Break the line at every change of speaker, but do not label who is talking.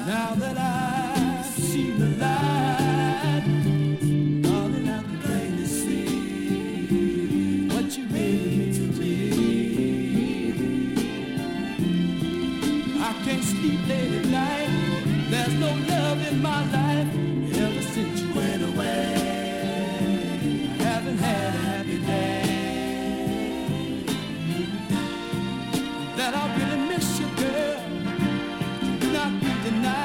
Now that I see the light, darling, I can plainly see what you really mean to me. I can't sleep late at night. There's no love in my life.